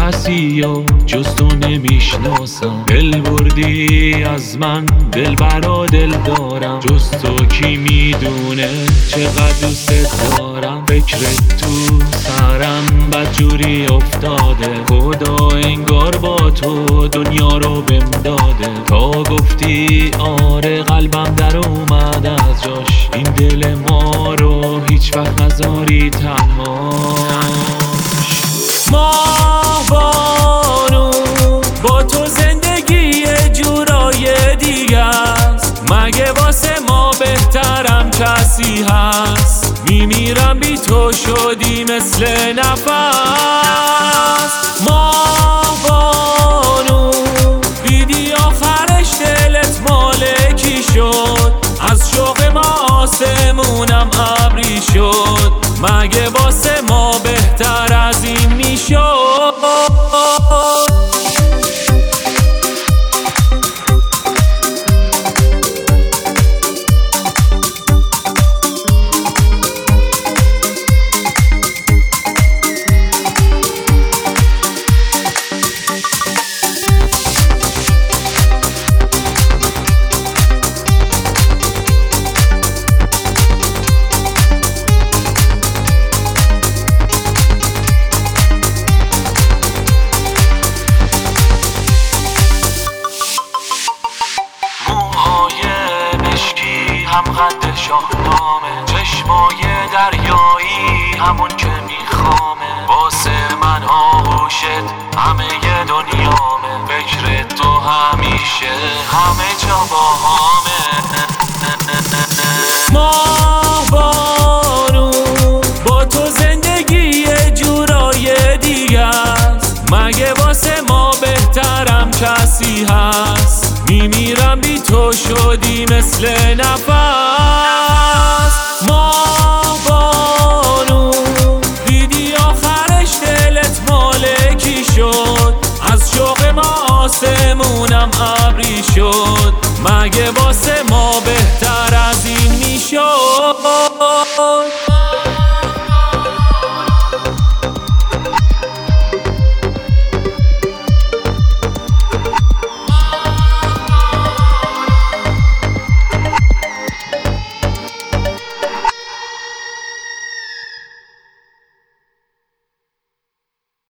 کسی و جز تو نمیشناسم. دل بردی از من، دل برا دل دارم، جز تو کی میدونه چقدر دوست دارم. فکرت تو سرم بدجوری افتاده، خدا انگار با تو دنیا رو بهم داده. تا گفتی آره قلبم در اومد از جاش، این دل ما رو هیچ وقت نذاری تنهاش. ماه‌بانو با تو زندگی یه جورای دیگه است، مگه واسه ما بهترم کسی هست؟ میمیرم بی تو شدی مثل نفس. ماه‌بانو دیدی آخرش دلت مالکی شد، از شوق ما آسمونم ابری شد، مگه واسه ما بهتر از این میشد؟ هم قد شاهنامه، چشمای دریایی همون که میخوامه. واسه من آغوشت همه دنیامه، فکر تو همیشه همه جا باهامه. ماه‌بانو با تو زندگی یه جورای دیگه است، مگه واسه ما بهترم کسی هست؟ میمیرم بی تو شدی مثل نفس. ماه‌بانو دیدی آخرش دلت مالکی شد، از شوق ما آسمونم ابری شد، مگه واسه ما